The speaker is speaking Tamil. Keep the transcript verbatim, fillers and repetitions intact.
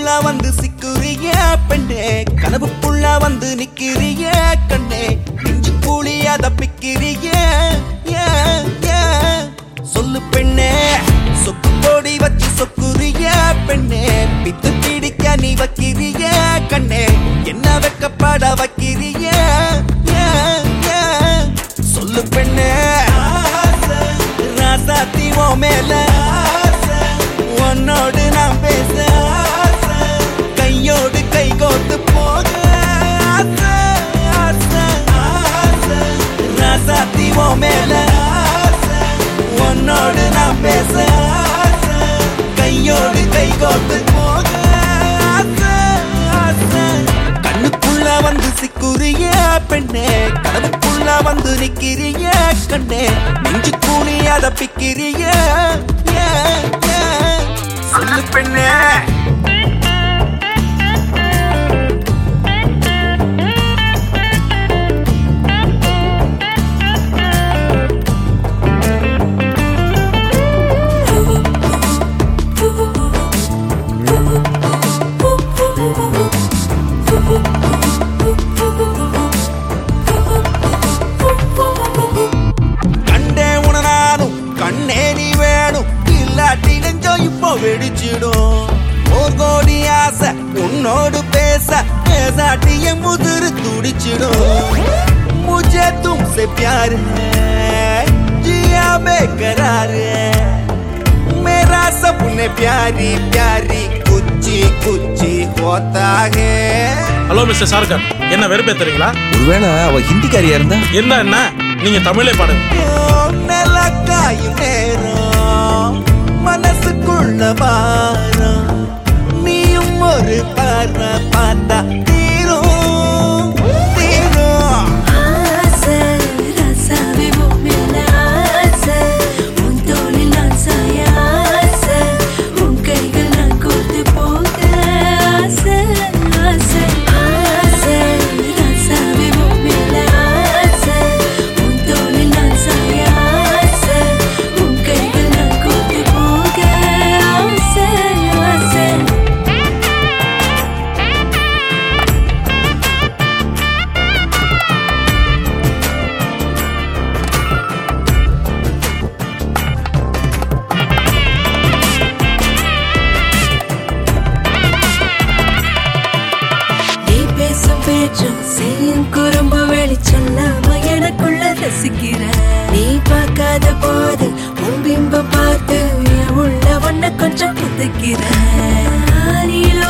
கண்ணுக்குள்ள வந்து சிக்குறிய பெண்ணே, கனவுக்குள்ள வந்து நிக்கிறிய கண்ணே, நெஞ்சு கூலியா தப்பிக்கிறிய சொல்லு பெண்ணே. சொக்கு போடி வச்சு சொக்குறிய பெண்ணே, பித்து பிடிக்க நீ வைக்கிறிய கண்ணே, என்ன வெக்கப்பட வைக்கிறிய சொல்லு பெண்ணே. ராசாத்தி ஓ மேல உன்னோடு நான் பேச, கையோடு கை கோத்து போக ராசாத்தி ஓ மேல உன்னோடு நான் பேச, கையோடு கை கோத்து போக. கண்ணுக்குள்ள வந்து சிக்குறிய பெண்ணே, கனவுக்குள்ள வந்து நிக்கிறிய கண்ணே, நெஞ்சு கூலி அத பிக்கிறிய சொல்லு பெண்ணே. கண்டே உணனாலும் கண்ணே நீ வேணும், இல்லாட்டி நெஞ்சோ இப்போ வெடிச்சிடும். ஒரு கோடி ஆசை உன்னோடு பேச, பேசாட்டி என் முதிரு துடிச்சிடும். मुझे तुमसे प्यार है, जिया बेकरार है, मेरा सपने प्यारी प्यारी कुची कुची होता है. ஹலோ மிஸ்டர் சார்கர், என்ன வெறுப்பேத்துறீங்களா? ஒருவேளை அவ ஹிந்திக்காரியா இருந்தா என்ன என்ன நீங்க தமிழே பாடுங்க. நிலக்காயும் நேரம் மனசுக்குள்ள பாரம், நீயும் ஒரு பார்வை பார்த்தா தீரும் தீரும். குறும்பு வெளிச்சொல்லாம எனக்குள்ள ரசிக்கிற, நீ பார்க்காத போது உன் பிம்ப பார்த்து உள்ள ஒன்ன கொஞ்சம் புதுக்கிற.